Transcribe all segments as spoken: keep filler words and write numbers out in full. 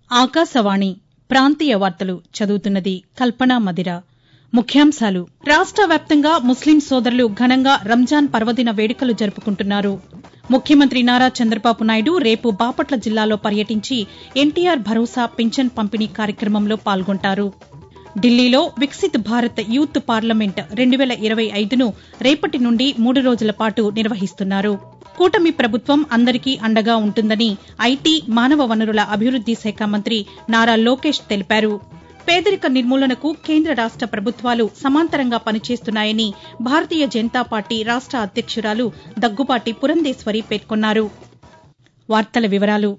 ఆకాశవాణి ప్రాంతీయ వార్తలు చదువుతున్నది కల్పనా మదిర. ముఖ్యాంశాలు రాష్ట వ్యాప్తంగా ముస్లిం సోదరులు ఘనంగా రంజాన్ పర్వదిన వేడుకలు జరుపుకుంటున్నారు. ముఖ్యమంత్రి నారా చంద్రబాబు నాయుడు రేపు బాపట్ల జిల్లాలో పర్యటించి ఎన్టీఆర్ భరోసా పింఛన్ పంపిణీ కార్యక్రమంలో పాల్గొంటారు. ఢిల్లీలో వికసిత్ భారత్ యూత్ పార్లమెంట్ రెండు వేల ఇరవై ఐదును రేపటి నుండి మూడు రోజుల పాటు నిర్వహిస్తున్నారు. కూటమి ప్రభుత్వం అందరికీ అండగా ఉంటుందని ఐటీ, మానవ వనరుల అభివృద్ది శాఖ మంత్రి నారా లోకేష్ తెలిపారు. పేదరిక నిర్మూలనకు కేంద్ర రాష్ట ప్రభుత్వాలు సమాంతరంగా పనిచేస్తున్నాయని భారతీయ జనతా పార్టీ రాష్ట అధ్యక్షురాలు దగ్గుబాటి పురంధేశ్వరి పేర్కొన్నారు. వార్తల వివరాలు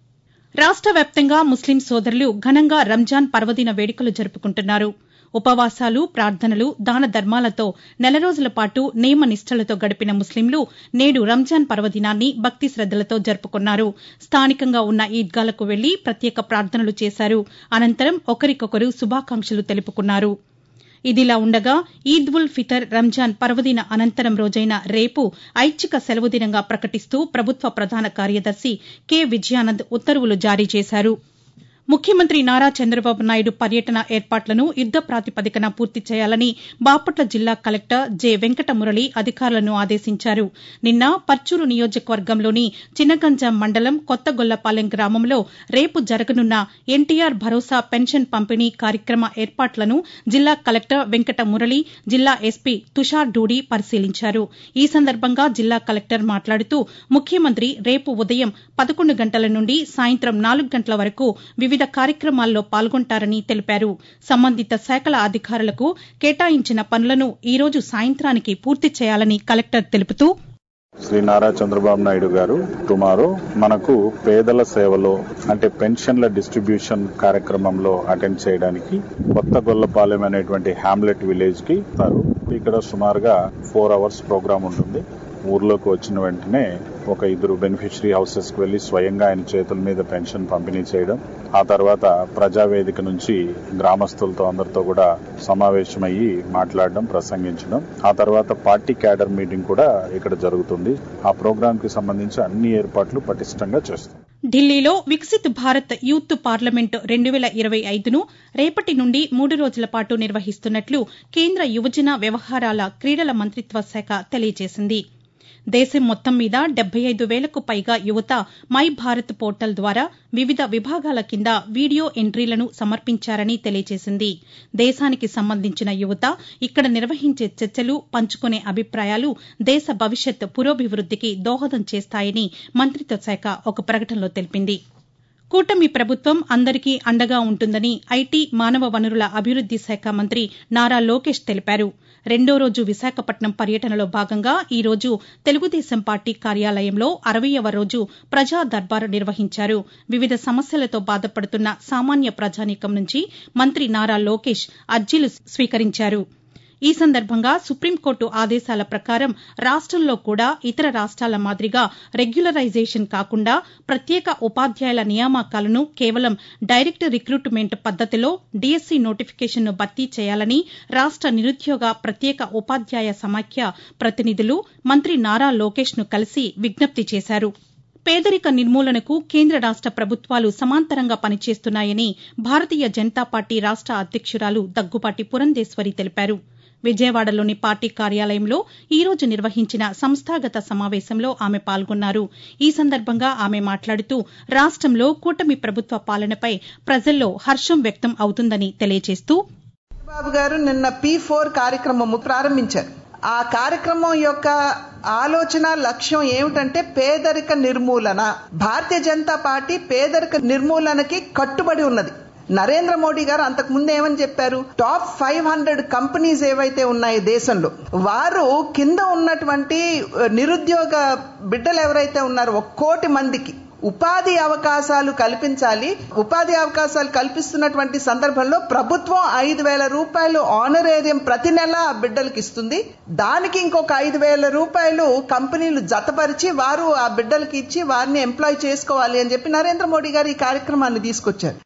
రాష్ట వ్యాప్తంగా ముస్లిం సోదరులు ఘనంగా రంజాన్ పర్వదిన వేడుకలు జరుపుకుంటున్నారు. ఉపవాసాలు, ప్రార్థనలు, దాన ధర్మాలతో నెల రోజుల పాటు నియమ నిష్టలతో గడిపిన ముస్లింలు నేడు రంజాన్ పర్వదినాన్ని భక్తి శ్రద్దలతో జరుపుకున్నారు. స్థానికంగా ఉన్న ఈద్గాలకు వెళ్లి ప్రత్యేక ప్రార్థనలు చేశారు. అనంతరం ఒకరికొకరు శుభాకాంక్షలు తెలుపుకున్నారు. ఇదిలా ఉండగా ఈద్ ఉల్ ఫితర్, రంజాన్ పర్వదిన అనంతరం రోజైన రేపు ఐచ్ఛిక సెలవు దినంగా ప్రకటిస్తూ ప్రభుత్వ ప్రధాన కార్యదర్శి కె విజయానంద్ ఉత్తర్వులు జారీ చేశారు. ముఖ్యమంత్రి నారా చంద్రబాబు నాయుడు పర్యటన ఏర్పాట్లను యుద్ద ప్రాతిపదికన పూర్తి చేయాలని బాపట్ల జిల్లా కలెక్టర్ జె వెంకటమురళి అధికారులను ఆదేశించారు. నిన్న పర్చూరు నియోజకవర్గంలోని చిన్నగంజాం మండలం కొత్తగొల్లపాలెం గ్రామంలో రేపు జరగనున్న ఎన్టీఆర్ భరోసా పెన్షన్ పంపిణీ కార్యక్రమ ఏర్పాట్లను జిల్లా కలెక్టర్ వెంకటమురళి, జిల్లా ఎస్పీ తుషార్ డూడి పరిశీలించారు. ఈ సందర్భంగా జిల్లా కలెక్టర్ మాట్లాడుతూ ముఖ్యమంత్రి రేపు ఉదయం పదకొండు గంటల నుండి సాయంత్రం నాలుగు గంటల వరకు వివిధ కార్యక్రమాల్లో పాల్గొంటారని తెలిపారు. సంబంధిత శాఖల అధికారులకు కేటాయించిన పనులను ఈ రోజు సాయంత్రానికి పూర్తి చేయాలని కలెక్టర్ తెలుపుతూ శ్రీ నారా చంద్రబాబు నాయుడు గారు టుమారో మనకు పేదల సేవలో అంటే పెన్షన్ల డిస్ట్రిబ్యూషన్ కార్యక్రమంలో అటెండ్ చేయడానికి కొత్తగొల్లపాలెం అనేటువంటి హ్యామ్లెట్ విలేజ్ కి వస్తారు. ఇక్కడ సుమారుగా ఫోర్ అవర్స్ ప్రోగ్రామ్ ఉంటుంది. ఊర్లోకి వచ్చిన వెంటనే ఒక ఇద్దరు బెనిఫిషరీ హౌసెస్ కు వెళ్లి స్వయంగా ఆయన చేతుల మీద పెన్షన్ పంపిణీ చేయడం, ఆ తర్వాత ప్రజావేదిక నుంచి గ్రామస్తులతో అందరితో కూడా సమావేశమయ్యి మాట్లాడడం, ప్రసంగించడం, ఆ తర్వాత పార్టీ క్యాడర్ మీటింగ్ కూడా ఇక్కడ జరుగుతుంది. ఆ ప్రోగ్రామ్ కి సంబంధించి అన్ని ఏర్పాట్లు పటిష్టంగా చేస్తాం. ఢిల్లీలో వికసిత్ భారత్ యూత్ పార్లమెంట్ రెండు వేల ఇరవై ఐదును రేపటి నుండి మూడు రోజుల పాటు నిర్వహిస్తున్నట్లు కేంద్ర యువజన వ్యవహారాల, క్రీడల మంత్రిత్వ శాఖ తెలియజేసింది. దేశం మొత్తం మీద డెబ్బై ఐదు వేలకు పైగా యువత మై భారత్ పోర్టల్ ద్వారా వివిధ విభాగాల కింద వీడియో ఎంట్రీలను సమర్పించారని తెలియజేసింది. దేశానికి సంబంధించిన యువత ఇక్కడ నిర్వహించే చర్చలు, పంచుకునే అభిప్రాయాలు దేశ భవిష్యత్ పురోభివృద్దికి దోహదం చేస్తాయని మంత్రిత్వ శాఖ ఒక ప్రకటనలో తెలిపింది. కూటమి ప్రభుత్వం అందరికీ అండగా ఉంటుందని ఐటీ, మానవ వనరుల అభివృద్ది శాఖ మంత్రి నారా లోకేష్ తెలిపారు. రెండో రోజు విశాఖపట్నం పర్యటనలో భాగంగా ఈ రోజు తెలుగుదేశం పార్టీ కార్యాలయంలో అరవయ్యవ రోజు ప్రజా దర్బారు నిర్వహించారు. వివిధ సమస్యలతో బాధపడుతున్న సామాన్య ప్రజానీకం నుంచి మంత్రి నారా లోకేష్ అర్జీలు స్వీకరించారు. ఈ సందర్భంగా సుప్రీంకోర్టు ఆదేశాల ప్రకారం రాష్టంలో కూడా ఇతర రాష్ట్రాల మాదిరిగా రెగ్యులరైజేషన్ కాకుండా ప్రత్యేక ఉపాధ్యాయుల నియామకాలను కేవలం డైరెక్ట్ రిక్రూట్మెంట్ పద్దతిలో డీఎస్సీ నోటిఫికేషన్ను భర్తీ చేయాలని రాష్ట నిరుద్యోగ ప్రత్యేక ఉపాధ్యాయ సమాఖ్య ప్రతినిధులు మంత్రి నారా లోకేష్ను కలిసి విజ్ఞప్తి చేశారు. పేదరిక నిర్మూలనకు కేంద్ర రాష్ట ప్రభుత్వాలు సమాంతరంగా పనిచేస్తున్నాయని భారతీయ జనతా పార్టీ రాష్ట అధ్యక్షురాలు దగ్గుబాటి పురంధేశ్వరి తెలిపారు. విజయవాడలోని పార్టీ కార్యాలయంలో ఈ రోజు నిర్వహించిన సంస్థాగత సమావేశంలో ఆమె పాల్గొన్నారు. ఈ సందర్భంగా ఆమె మాట్లాడుతూ రాష్టంలో కూటమి ప్రభుత్వ పాలనపై ప్రజల్లో హర్షం వ్యక్తం అవుతుందని తెలియజేస్తూ బాబు గారు నిన్న పీ ఫోర్ కార్యక్రమం ప్రారంభించారు. ఆ కార్యక్రమం యొక్క ఆలోచన, లక్ష్యం ఏమిటంటే పేదరిక నిర్మూలన. భారతీయ జనతా పార్టీ పేదరిక నిర్మూలనకి కట్టుబడి ఉన్నది. నరేంద్ర మోడీ గారు అంతకు ముందు ఏమని చెప్పారు? టాప్ ఫైవ్ హండ్రెడ్ కంపెనీస్ ఏవైతే ఉన్నాయి దేశంలో, వారు కింద ఉన్నటువంటి నిరుద్యోగ బిడ్డలు ఎవరైతే ఉన్నారో ఒక కోటి మందికి ఉపాధి అవకాశాలు కల్పించాలి. ఉపాధి అవకాశాలు కల్పిస్తున్నటువంటి సందర్భంలో ప్రభుత్వం ఐదు వేల రూపాయలు ఆనరేరియం ప్రతి నెల బిడ్డలకు ఇస్తుంది. దానికి ఇంకొక ఐదు వేల రూపాయలు కంపెనీలు జతపరిచి వారు ఆ బిడ్డలకి ఇచ్చి వారిని ఎంప్లాయ్ చేసుకోవాలి అని చెప్పి నరేంద్ర మోడీ గారు ఈ కార్యక్రమాన్ని తీసుకొచ్చారు.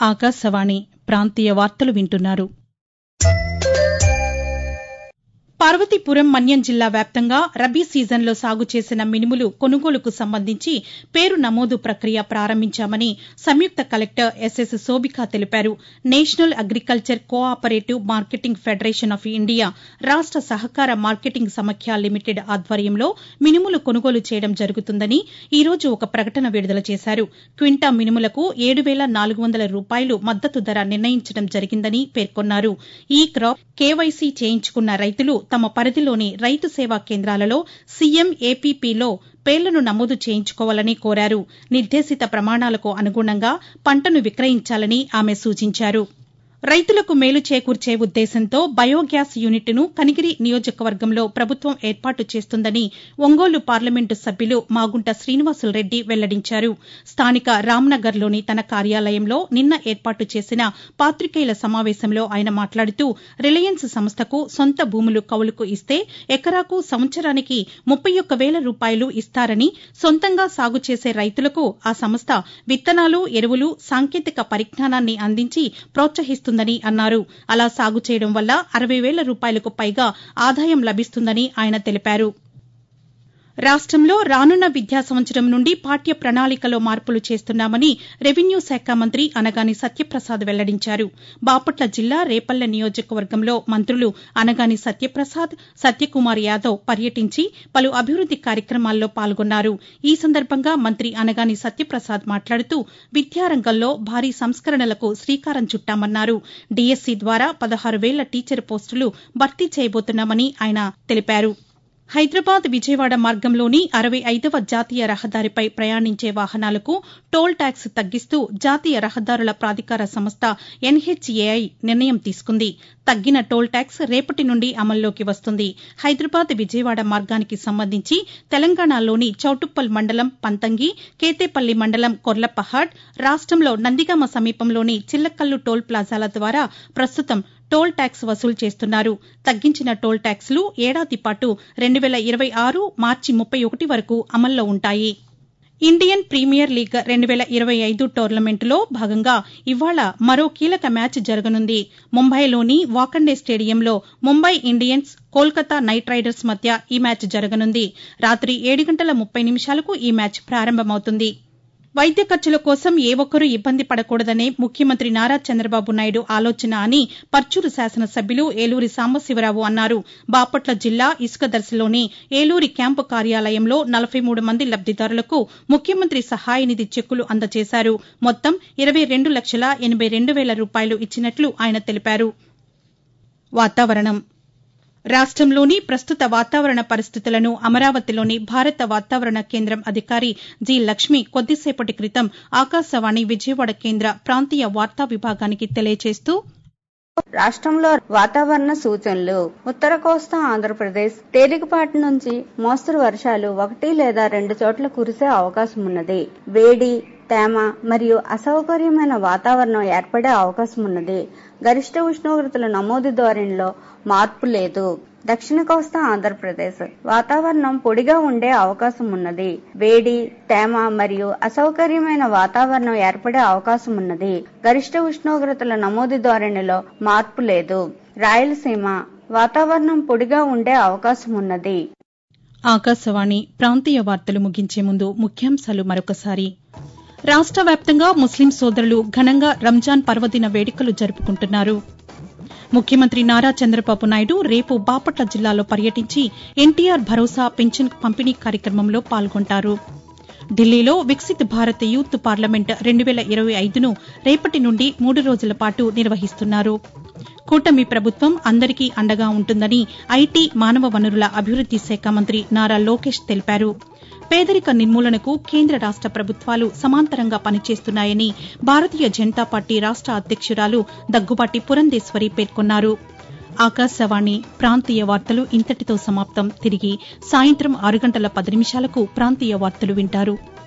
ఆకాశవాణి ప్రాంతీయ వార్తలు వింటున్నారు. పార్వతీపురం మన్యం జిల్లా వ్యాప్తంగా రబీ సీజన్లో సాగు చేసిన మినుములు కొనుగోలుకు సంబంధించి పేరు నమోదు ప్రక్రియ ప్రారంభించామని సంయుక్త కలెక్టర్ ఎస్ఎస్ శోభిక తెలిపారు. National agriculture cooperative marketing federation of India రాష్ట సహకార మార్కెటింగ్ సమాఖ్య లిమిటెడ్ ఆధ్వర్యంలో మినుములు కొనుగోలు చేయడం జరుగుతుందని ఈ రోజు ఒక ప్రకటన విడుదల చేశారు. క్వింటా మినుములకు ఏడు వేల నాలుగు వందల రూపాయలు మద్దతు ధర నిర్ణయించడం జరిగిందని పేర్కొన్నారు. ఈ క్రాప్ కేవైసీ చేయించుకున్న రైతులు తమ పరిధిలోని రైతు సేవా కేంద్రాలలో సీఎం ఏపీపీలో పేర్లను నమోదు చేయించుకోవాలని కోరారు. నిర్దేశిత ప్రమాణాలకు అనుగుణంగా పంటను విక్రయించాలని ఆమె సూచించారు. రైతులకు మేలు చేకూర్చే ఉద్దేశంతో బయోగ్యాస్ యూనిట్ను కనిగిరి నియోజకవర్గంలో ప్రభుత్వం ఏర్పాటు చేస్తుందని ఒంగోలు పార్లమెంటు సభ్యులు మాగుంట శ్రీనివాసులరెడ్డి వెల్లడించారు. స్థానిక రామ్నగర్లోని తన కార్యాలయంలో నిన్న ఏర్పాటు చేసిన పాతికేయుల సమావేశంలో ఆయన మాట్లాడుతూ రిలయన్స్ సంస్థకు సొంత భూములు కౌలుకు ఇస్తే ఎకరాకు సంవత్సరానికి ముప్పై ఒక్క వేల రూపాయలు ఇస్తారని, సొంతంగా సాగు చేసే రైతులకు ఆ సంస్థ విత్తనాలు, ఎరువులు, సాంకేతిక పరిజ్ఞానాన్ని అందించి ప్రోత్సహిస్తుంది ని అన్నారు. అలా సాగు చేయడం వల్ల అరవై వేల రూపాయలకు పైగా ఆదాయం లభిస్తుందని ఆయన తెలిపారు. రాష్టంలో రానున్న విద్యా సంవత్సరం నుండి పాఠ్య ప్రణాళికలో మార్పులు చేస్తున్నామని రెవెన్యూ శాఖ మంత్రి అనగాని సత్యప్రసాద్ వెల్లడించారు. బాపట్ల జిల్లా రేపల్లె నియోజకవర్గంలో మంత్రులు అనగాని సత్యప్రసాద్, సత్యకుమార్ యాదవ్ పర్యటించి పలు అభివృద్ది కార్యక్రమాల్లో పాల్గొన్నారు. ఈ సందర్భంగా మంత్రి అనగాని సత్యప్రసాద్ మాట్లాడుతూ విద్యారంగంలో భారీ సంస్కరణలకు శ్రీకారం చుట్టామన్నారు. డీఎస్సీ ద్వారా పదహారు వేల టీచర్ పోస్టులు భర్తీ చేయబోతున్నామని ఆయన తెలిపారు. హైదరాబాద్ విజయవాడ మార్గంలోని అరవై ఐదవ జాతీయ రహదారిపై ప్రయాణించే వాహనాలకు టోల్ ట్యాక్స్ తగ్గిస్తూ జాతీయ రహదారుల ప్రాధికార సంస్థ ఎన్హెచ్ఏఐ నిర్ణయం తీసుకుంది. తగ్గిన టోల్ ట్యాక్స్ రేపటి నుండి అమల్లోకి వస్తుంది. హైదరాబాద్ విజయవాడ మార్గానికి సంబంధించి తెలంగాణలోని చౌటుప్పల్ మండలం పంతంగి, కేతేపల్లి మండలం కొర్లపహాడ్, రాష్టంలో నందిగామ సమీపంలోని చిల్లకల్లు టోల్ ప్లాజాల ద్వారా ప్రస్తుతం టోల్ ట్యాక్స్ వసూలు చేస్తున్నారు. తగ్గించిన టోల్ ట్యాక్స్లు ఏడాది పాటు రెండు వేల ఇరవై ఆరు మార్చి ముప్పై ఒకటి వరకు అమల్లో ఉంటాయి. ఇండియన్ ప్రీమియర్ లీగ్ రెండు వేల ఇరవై ఐదు టోర్నమెంటులో భాగంగా ఇవాళ మరో కీలక మ్యాచ్ జరగనుంది. ముంబైలోని వాకండే స్టేడియంలో Mumbai Indians, Kolkata Knight Riders మధ్య ఈ మ్యాచ్ జరగనుంది. రాత్రి ఏడు గంటల ముప్పై నిమిషాలకు ఈ మ్యాచ్ ప్రారంభమవుతుంది. వైద్య ఖర్చుల కోసం ఏ ఒక్కరూ ఇబ్బంది పడకూడదనే ముఖ్యమంత్రి నారా చంద్రబాబు నాయుడు ఆలోచన అని పర్చూరు శాసనసభ్యులు ఏలూరి సాంబశివరావు అన్నారు. బాపట్ల జిల్లా ఇసుకదర్శిలోని ఏలూరి క్యాంపు కార్యాలయంలో నలభై మూడు మంది లబ్దిదారులకు ముఖ్యమంత్రి సహాయనిధి చెక్కులు అందజేశారు. మొత్తం ఇరవై రెండు లక్షల ఎనబై రెండు వేల రూపాయలు ఇచ్చినట్లు ఆయన తెలిపారు. వాతావరణం రాష్టంలోని ప్రస్తుత వాతావరణ పరిస్థితులను అమరావతిలోని భారత వాతావరణ కేంద్రం అధికారి జి లక్ష్మి కొద్దిసేపటి క్రితం ఆకాశవాణి విజయవాడ కేంద్ర ప్రాంతీయ వార్తా విభాగానికి తెలియజేస్తూ రాష్ట్రంలో వాతావరణ సూచనలు. ఉత్తర కోస్తా ఆంధ్రప్రదేశ్ తేలికపాటి నుంచి మోస్తరు వర్షాలు ఒకటి లేదా రెండు చోట్ల కురిసే అవకాశం ఉన్నది. వేడి, తేమ మరియు అసౌకర్యమైన వాతావరణం ఏర్పడే అవకాశం ఉన్నది. గరిష్ట ఉష్ణోగ్రతల నమోదు ధోరణిలో మార్పు లేదు. దక్షిణ కోస్తా ఆంధ్రప్రదేశ్ వాతావరణం పొడిగా ఉండే అవకాశం ఉన్నది. వేడి, తేమ మరియు అసౌకర్యమైన వాతావరణం ఏర్పడే అవకాశం ఉన్నది. గరిష్ట ఉష్ణోగ్రతల నమోదు ధోరణిలో మార్పు లేదు. రాయలసీమ వాతావరణం పొడిగా ఉండే అవకాశం ఉన్నది. ఆకాశవాణి ప్రాంతీయ వార్తలు ముగించే ముందు ముఖ్యాంశాలు మరొకసారి. రాష్ట వ్యాప్తంగా ముస్లిం సోదరులు ఘనంగా రంజాన్ పర్వదిన వేడుకలు జరుపుకుంటున్నారు. ముఖ్యమంత్రి నారా చంద్రబాబు నాయుడు రేపు బాపట్ల జిల్లాలో పర్యటించి ఎన్టీఆర్ భరోసా పెన్షన్ పంపిణీ కార్యక్రమంలో పాల్గొంటారు. ఢిల్లీలో వికసిత్ భారత్ యూత్ పార్లమెంట్ రెండు వేల ఇరవై ఐదును రేపటి నుండి మూడు రోజుల పాటు నిర్వహిస్తున్నారు. కూటమి ప్రభుత్వం అందరికీ అండగా ఉంటుందని ఐటీ, మానవ వనరుల అభివృద్ది శాఖ మంత్రి నారా లోకేష్ తెలిపారు. పేదరిక నిర్మూలనకు కేంద్ర రాష్ట ప్రభుత్వాలు సమాంతరంగా పనిచేస్తున్నాయని భారతీయ జనతా పార్టీ రాష్ట అధ్యక్షురాలు దగ్గుబాటి పురంధేశ్వరి పేర్కొన్నారు. ఆకాశవాణి ప్రాంతీయ వార్తలు ఇంతటితో సమాప్తం. తిరిగి సాయంత్రం ఆరు గంటల పది నిమిషాలకు ప్రాంతీయ వార్తలు వింటారు.